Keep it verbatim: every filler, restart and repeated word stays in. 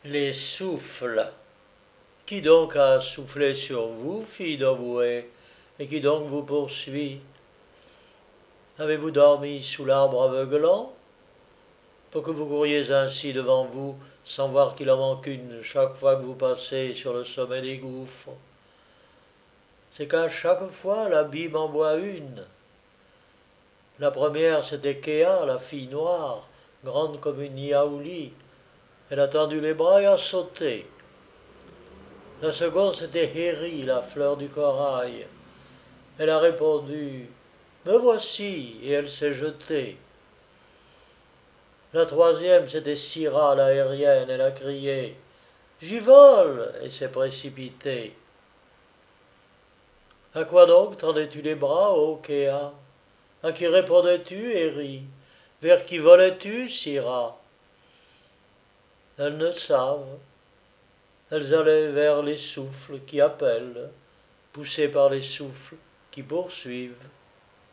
Les souffles. Qui donc a soufflé sur vous, fille d'Ovoué, et qui donc vous poursuit? Avez-vous dormi sous l'arbre aveuglant, pour que vous couriez ainsi devant vous, sans voir qu'il en manque une chaque fois que vous passez sur le sommet des gouffres? C'est qu'à chaque fois l'abîme en boit une. La première, c'était Kéa, la fille noire, grande comme une niaouli. Elle a tendu les bras et a sauté. La seconde, c'était Héri, la fleur du corail. Elle a répondu Me voici, et elle s'est jetée. La troisième, c'était Syrah, l'aérienne. Elle a crié J'y vole, et s'est précipitée. À quoi donc tendais-tu les bras, ô Kéa? À qui répondais-tu, Héri? Vers qui volais-tu, Syrah? Elles ne savent. Elles allaient vers les souffles qui appellent, poussées par les souffles qui poursuivent.